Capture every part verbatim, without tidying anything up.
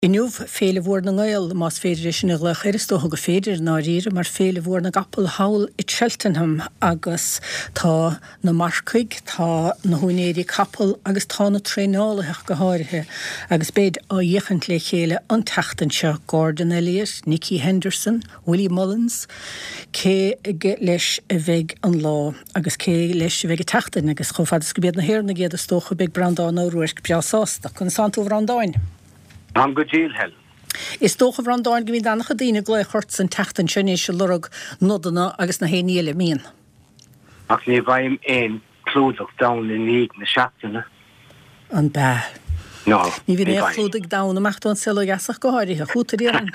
Inniuh féle bhór na gáil más féidir sin le chéirtócha go féidir ná ríre mar féle bhór na gapal hail i Cheltenham agus tá na marcaig tá na húnéirí capal agus tá na tréálathe go háirithe agus béad á dhéchant le chéile an teachtainse Gordon Elliott, Nicky Henderson, Willie Mullins, cé leis a bheith an lá agus cé leis a bheith teachtain agus chofad go béad na hhéir na géad a stócha beag Brandán ó ruir go beásásta chun Santo Brandáin. Am go díl hel. Is tócha Brandáin go bhí danach a dtíine glói chort san teachtain sinné se lurug nodana agus na héíile míon. Ach ní bhaim éon clúdach da na níag na seachtainna. An bá. No. Ní bhí é clúdaigh da amachú an sila gasach go háirithe chuútaí an.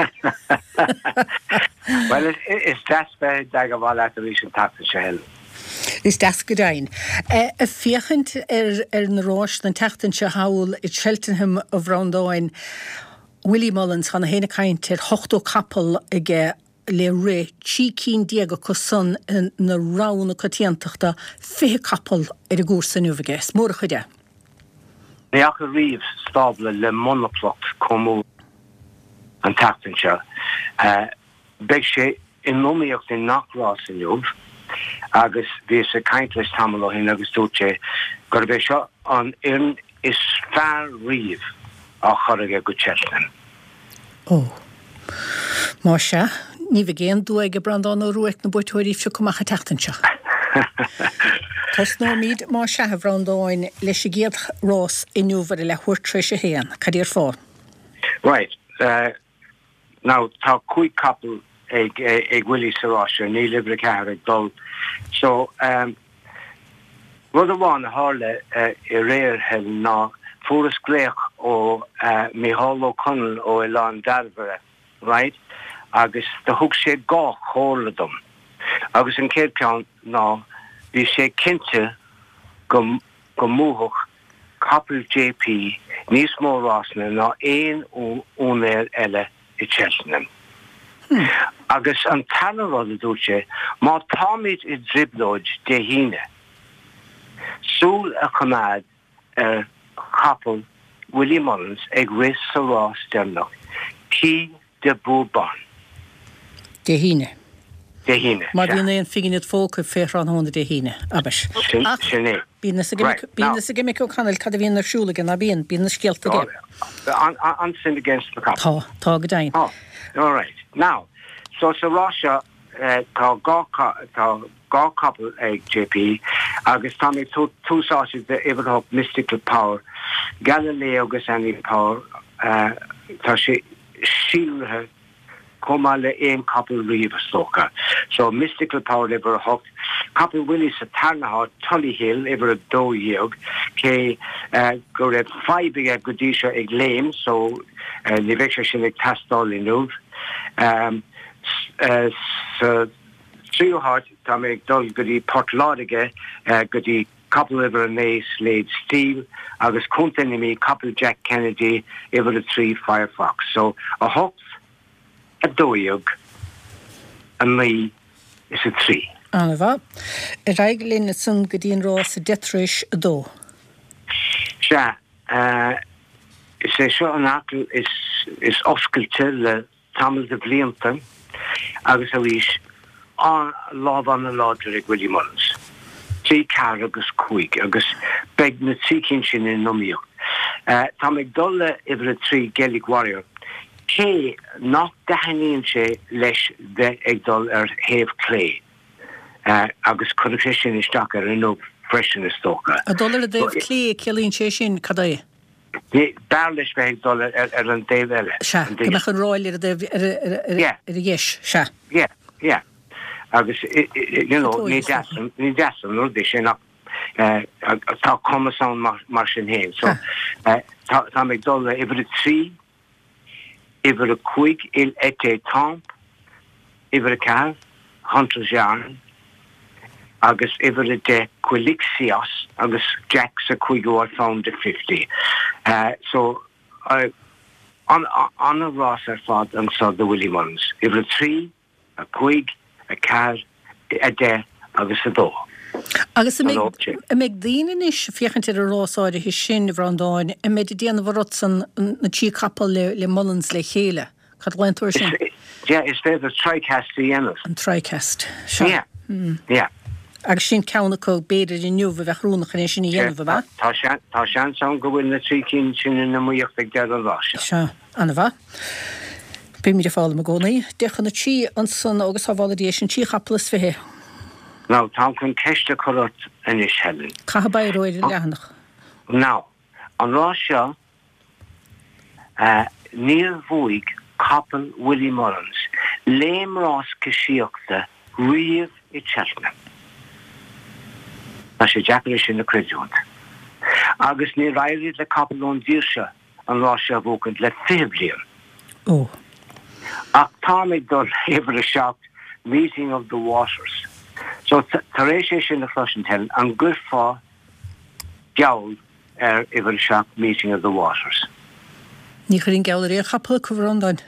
Well, is daspe da go bhil a rís an teachtain se hel. Is das go dain. A fiachant ar ar na ráis na teachtain se hail i Cheltenham a Brandáin, Willie Mullins chana héna caint ar hochtó capal ige le ré tí cín diaga go son na rána cotíantachta fé capal ar a gúr san uvages. Mór chuide. Ní ach a riomh stábla le monoplot comú an teachtain se. Beg sé in nóíocht in nachrás in jobh, agus bhí a caintlis tamil hin agus dúte gur bheith seo an in is fear riomh á choraige go Cheltenham. Ó. Má se, ní bheith géan dú ag Brandán ó ruaic na buitóirí fiú cumach a teachtainse. Tás nó míad má se a Brandáin leis a géad rás inniuhar le thuirtrééis a héan, cad ar fá? Right. Uh, now, tá cuaig capal ag ag Willie Sarasha ní libre cear ag dul. So, um, rud amháin a hála uh, i réir hel ná furas gléach ó uh, Micheál O'Connell ó Ilan Dalbara, right? Agus de thug sé gá chóla dom. Agus an céad peann ná bhí sé cinnte go go múthach capal J P níos mó rásna ná éon únéir eile i Cheltenham. Hmm. Agus an tanarad a dúte, má táid i driblóid de híine. Súl a chumad ar capal Willie Mullins ag ris sa rás dernach. Tí de búban. De híine. De híine. Mar bhíon éon figinad fóca fér an hóna de híine. Abis. Sinné. Bína sa gimic ó canal cad a bhíon narsúlagan a bhíon, bína scialta dé. An sin against the capal. Tá, tá go dain. Oh, all right. Now, so sa Russia, uh, tá gá couple ag J P, agus tá mig túsáid de Iverhope Mystical Power, Galileo agus any Power, uh, tá sé sílthe cuma le éon couple riomh stocha. So Mystical Power Iverhope, couple Willie sa Tarnaha, Tully Hill, iver a dó dhéog, cé uh, go raibh faibe ag godíse ag léim, so uh, ní bheith sin ag tastáil i nuh. Um, uh, so tríohart tá mé ag dul go dtí Portláige uh, go dtí couple iver a nééis Slade Steel agus chuntain mí couple Jack Kennedy iver a trí Firefox. So a hops a dóiog a mí is a trí. Anna bha. A raig linn san go dtíon rás a detréis a dó. Se, uh, is é seo an acl is, is oscailte le tamil de blianta agus a bhís an láb an na láidir ag Willie Mullins. Tí car agus cuaig agus beg na tícinn sin in nóíocht. Uh, tá ag dul le ibre a trí Gaelic Warrior. Cé nach dahaíonn sé leis de ag dul ar Haomh Clay. Uh, agus chuirte sin isteach ar inó freisin is tócha. A dul ar Daobh Clay cilíonn sé sin cad é? Dar leis bheith dul ar an Daobh eile. Se, go meach an ráil ar a dhéis, se. Yeah, yeah. Agus, you know, ní deasam, ní deasam, nó dé sin nach tá comasán mar sin héin. So, tá meg dul iver a trí, iver a cuaig il ete tamp, iver a car, Hunter Jarn, agus iver a de Quilixios, agus Jacks a cuaigó found de fifty. Uh, so, uh, on, on a Ross ar fad an sa the Willie Mullins. Iver a trí, a cuaig, a car, a de, agus a dó. Agus meid daine is fichant ar rásáide hí sin bhrandáin a méid déanamh rotsan na tí capal le le Mullins le chéile. Cad leintúir sin? Yeah, is féidir tricast dhéanamh. An tricast. Yeah. Yeah. Agus sin ceanna có béidir i nniuh bheith rúnach in sin i dhéanamh ba? Tá sean san go bhfuil na trí cinn sin in na muocht ag dead an ráise. Se, anna bha. Bí mí de fála a gcónaí. Dechan na tí an san agus bháladí sin tí chapalas fithe. Ná, tá chun ceiste chuirt inis Helen. Caithe ba roiir leannach. Ná, an rá seo níl bhuaig capal Willie Mullins léim rás cisiíochta riamh i Cheltenham. Tá sé deapair sin na creidúint. Agus ní rairid le capal ón díirse an rá seo bhócant le fithe bliain. Ó. Ach tá méid dul éibre seacht Meeting of the Waters. So taréis sé sin na Flushing Helen an good fá geall ar éibre seacht Meeting of the Waters. Ní chuirn geall ar é chapal cohrandáin.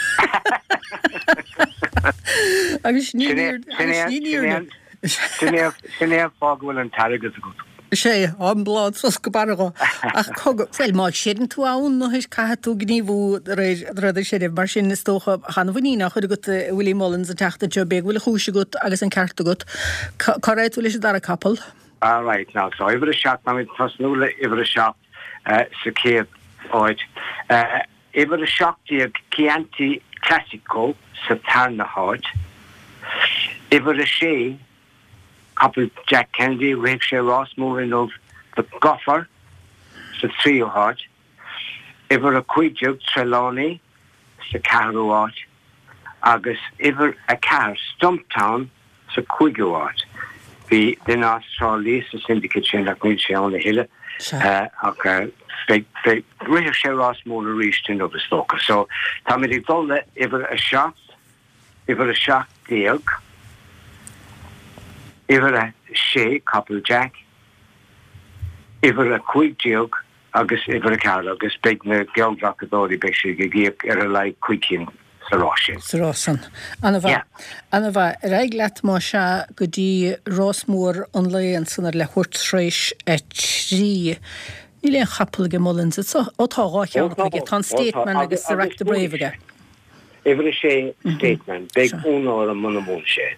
Agus ní níor Sin é fághfuil an targad a go. sé an blád sos go barga ach fuil má séan tú ann nó his caithe tú gníomhú raidir séidir mar sin is tócha chana bhaína chuir go Willie Mullins a teachta jo beag bhfuil chúise go agus an ceartta go cá réit bhfuil sé dar a capal. All right, now so ibre seach na mit fasnúla ibre seach sa céad áid. Ibre seach diag Chianti Classico sa Tarna háid. Ibre sé couple Jack Kennedy, Rick Shea Ross, moving of the Goffer, the trio hard. Ever a Quidjug, Trelawney, the Carrow hard. August, ever a car, Stumptown, the Quigo hard. The then Australia, the syndicate chain like we say on the hill. Uh, okay, big, big, Rick Shea Ross more reached in over Stoker. So, Tommy Dolla, ever a shot, ever a shot, the elk. Iver a sé couple Jack, iver a quick joke, agus iver a car, agus big na geography be sé gig er a like quickin saroshin. Saroshin. Anava, Anava, raig let má se go dí Rossmór an leon sanar le hurtreis et trí. Ní le chapel ge Mullins, it's ó tá gácheanna go tan statement agus direct the brave. Iver a sé statement, big unor a munamón sé.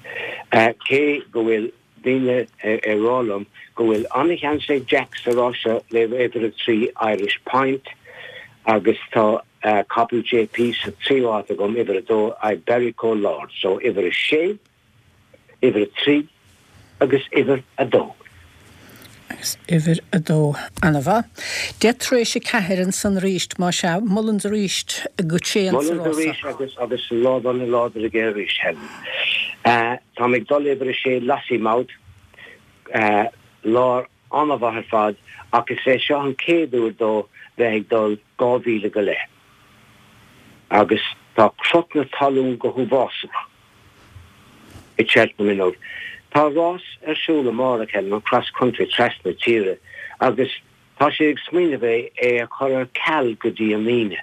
Cé go bhfuil daine ar rálam go bhfuil annach an sé Jack sa ráise le éidir a trí Irish Pint agus tá couple J P sa tríáta gom idir a dó a Berrico Lord. So idir a sé, idir a trí agus idir a dó. Agus idir a dó anna bha. Detréis sé ceithir san ríist má se Mullins ríist a go sé an sa rása. Mullins ríist agus agus lád an lád a ggé ríist hen. Uh, tá mig dul ibre sé lasí maut uh, lár anna bhar fad agus sé seo an céadú dó bheith dul gáhíle go le. Agus tá crut na talún go húbásach i Cheltenham inód. Tá rás ar siúla mar a cen an cross country tres na tíre agus tá sé ag smíine bheith é a chur ar ceall go dtí a míne.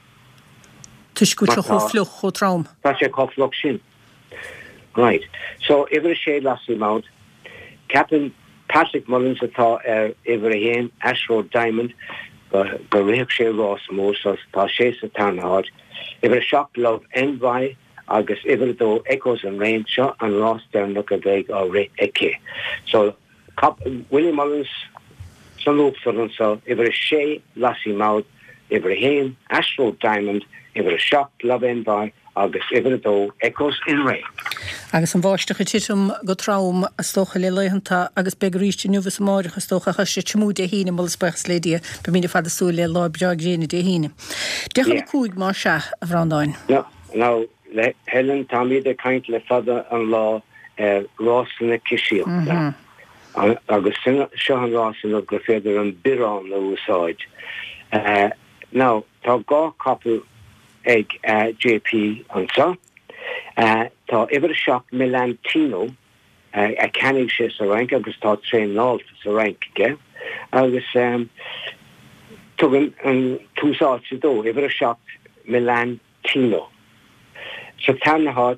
Tuis go cho fluch cho traum. Tá sé cho fluch sin. Right. So, iver sé lasí maut, Captain Patrick Mullins atá ar iver a héin, Ashroad Diamond, go réach sé Ross mór, so tá sé sa Tarnhard. Iver a shock love Envy, agus iver dó Echoes and Rain, seo an Ross down look a big or ré eke. So, Cap Willie Mullins, son loop for them, so iver a sé lasí maut, iver a héin, Ashroad Diamond, iver a shock love Envy, agus iver dó Echoes and Rain. Agus an bháisteach títum go traum a stocha le leihananta agus be ríiste nuhas máireach a stocha chu sé tmú de híine mul spechs lédia be mína fada sú le lá beag géine de híine. Dechan cúig má se a bhrandáin. No, no, le Helen Tommy de kaint le fada an lá er Rossna Kishil. Agus seo an Rossna go féidir an birán na úsáid. Uh, now, tá gá couple ag uh, J P an sa. Uh, tá iver shop Milantino uh, a canning sé sa rank agus tá train nál sa rank ge agus um, tugan an túsá dó iver shop Milantino. So Tarnhard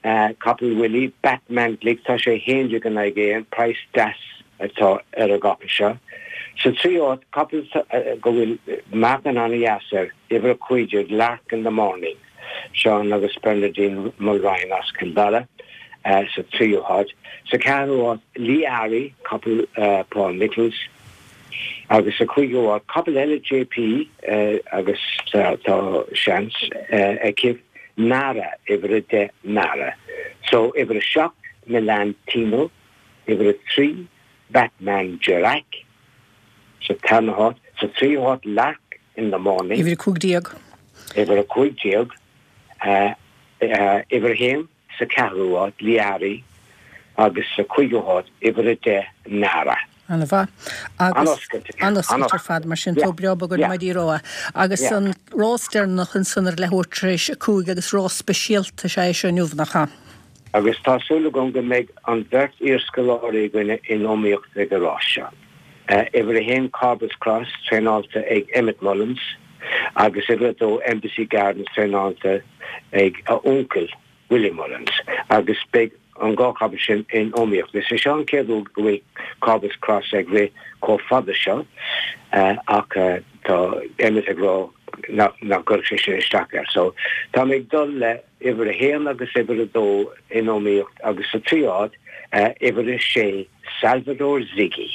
couple Willie Batman glikta sé hénju gan agéan price das atá ar a gappa seo. So trí áit couple go bhfuil magan an yasser iver a cuidir lark in the morning. Sean agus Bernardine Mulryan as Kildara. Uh, so trí áit. So ceann áit Lee Ari, couple uh, Paul Nichols. Agus a chuig áit couple L J P uh, agus tá seans uh, ekif Nara iver de Nara. So iver a shock Milan Tino, iver a three Batman Jirac. So ten hot, so three hot lark in the morning. Iver a cúig diag. Iver a cúig diag. Uh, uh, iver him sa carú hot Liari agus a cúig hot iver a de Nara. Anna bha. Agus anascatar fad mar sin tó breaba go maidí roa. Agus an rásternach an sanar lehuatréis cúig agus rá speisialta sé sé nniuhnach. Agus tásúla gom go méid an bheirt írscoláirí gine in ómíocht ag a ráise. Iver a hen Carbus Cross trénálta ag Emmett Mullins, agus iver dó Embassy Gardens trénálta ag a uncle Willie Mullins, agus big an gáchabba sin in ómíocht. Lis sé seán céadú go bhfuil Carbus Cross ag ré có fada seo, ach tá Emmett ag rá na gur sé sin isteach. So tá méid dul le iver a hen agus iver a dó in ómíocht agus a tríád iver a sé Salvador Ziggy.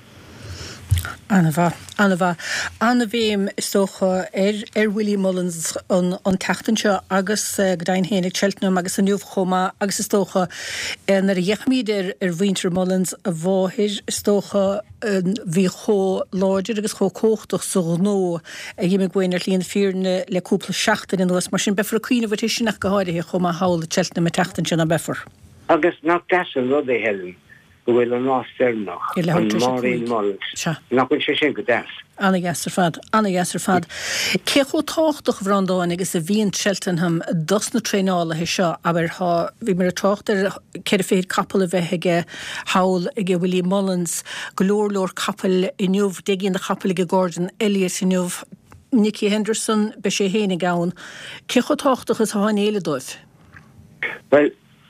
Anna bha, Anna bha. Anna bhím istócha ar ar Willie Mullins an an teachtain seo agus uh, gdain hénig Cheltenham agus an nniuh choma agus istócha an ar dheachmíd ar ar Winter Mullins a bháthir istócha bhí cho láidir agus cho cóchtach sa nó a dhéime gwain ar líon fíorne le cúpla seachtain in nuas mar sin befar a cuioine bhir sin nach go háirithe choma hawl Cheltenham a teachtain sin a befar. Agus nach deasa rud é helen. Bhfuil an rásternach an Maureen Mullins. Nach bhfuil sé sin go deas. Anna Gesser fad, Anna Gesser fad. Cecho táchtach bhrandáin agus a bhíon Cheltenham dos na tréála he seo, aber ha bhí mar a táchtar ceir féad capal a bheittheige hawl ige Willie Mullins, glór-lór capal i nniuh digin na capal ige Gordon Elliott i nniuh Nicky Henderson be sé héna gaun. Cecho táchtach is háin éile dóibh? Well,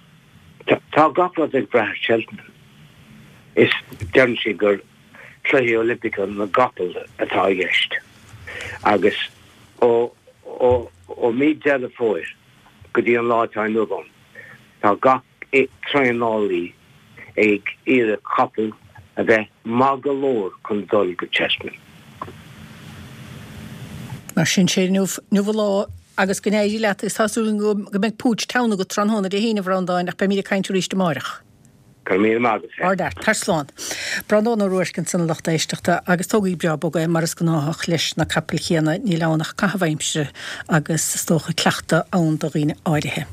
tá gapla ag breth Cheltenham. Is dean si gur tluí Olympica na gapal atá gist. Agus ó ó ó mí dead a fóir go dtí an láitá nuban. Tá gach é tréálaí ag iad a capal a bheith magalóir chun dul go Cheltenham. Mar sin sé nuh lá agus go éidir leat is tasúling go go meid púd tána go tranhóna de héanamh randáin nach be mí caiintú ríiste marach. Carmír Magus. Ardart, Tarsláán. Brandón ó ruircin san lachta éisteachta agus tógaí breab go maras go náthach leis na capil chéana ní lánach cahaimse agus tócha cleachta ann do riine áirithe.